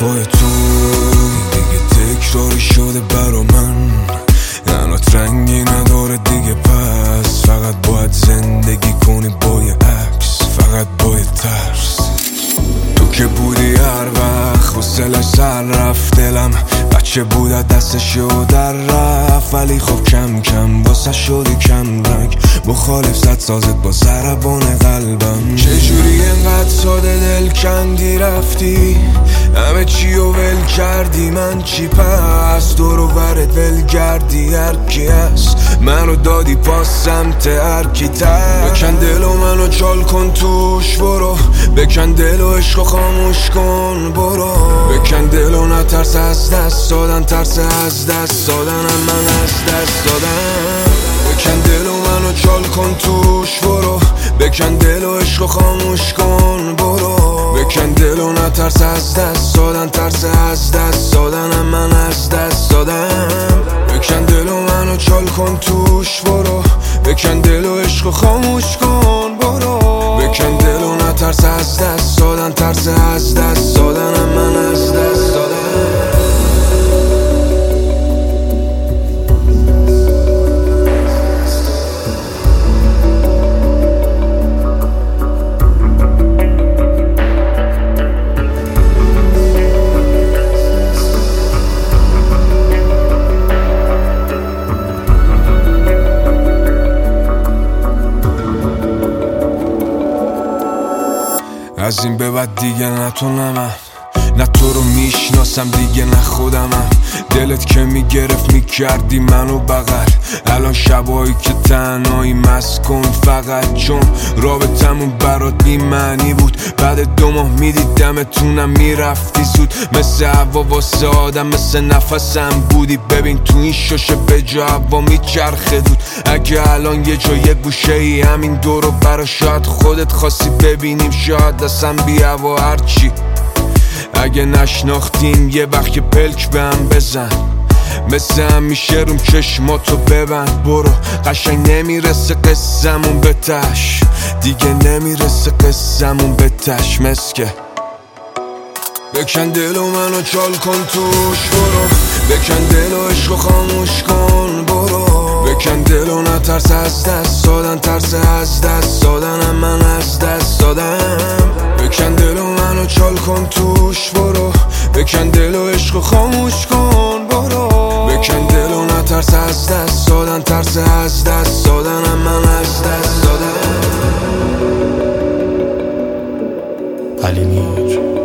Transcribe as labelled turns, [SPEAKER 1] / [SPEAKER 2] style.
[SPEAKER 1] حرفای تو دیگه تکراری شده برا من، عنات رنگی نداره دیگه، پس فقط باید زندگی کنی با یه عکس، فقط با یه ترس. تو که بودی هر وقت حوصله‌اش سر رفت، دلم بچه بود از دستش و در رفت، ولی خب کم کم واسه شدی کم رنگ، مخالف زد سازت با ضربان قلبم. چجوری انقدر ساده دل کندی رفتی، همه چی رو ول کردی، من چی پس دور و برت ول کردی، هر کی هست منو دادی پاس سمت هر کی تر. بکن دل و منو چال کن توش برو، بکن دل و عشق خاموش کن برو، بکن دل و نترس از دست دادن، ترس از دست دادنم من از دست دادم. بکن دل و منو چال کن توش برو، بکن دل و عشق خاموش کن برو، بکن دل و نترس از دست دادن، ترس از دست دادنم من از دست دادم. بکن دل و منو چال کن توش برو، بکن دل و عشق خاموش کن برو، بکن دل و نترس از دست دادن، ترس از دست دادنم من از دست دادم. از این به بعد دیگه نه تو نه من، نه تو رو میشناسم دیگه نه خودمم. دلت که میگرفت میکردی منو بغل، الان شبایی که تنهایی مست کن فقط، چون رابطمون برات بی معنی بود. بعد 2 ماه میدیدمتونم میرفتی زود، مثل هوا واسه آدم مثل نفسم بودی. ببین تو این شوشه به جا هوا میچرخه دود، اگه الان یه جا یه گوشه ای همین دورو برا، شاید خودت خواستی ببینیم، شاید دستم بی هوا هرچی. اگه نشناختیم یه وقت یه پلک به هم بزن، مثل همیشه روم چشماتو ببند برو. قشنگ نمیرسه قصمون به تش، دیگه نمیرسه قصمون به تش مسکه. بکن دل و منو چال کن توش برو، بکن دل و عشق خاموش کن برو، بکن دل و نترس از دست دادن، ترس از دست دادنم من از دست دادم. بکن دل و منو چال کن توش برو، بکن دل و عشق خاموش کن برو، بکن دل و نترس از دست دادن، ترس از دست دادنم من از دست دادم.
[SPEAKER 2] علی میر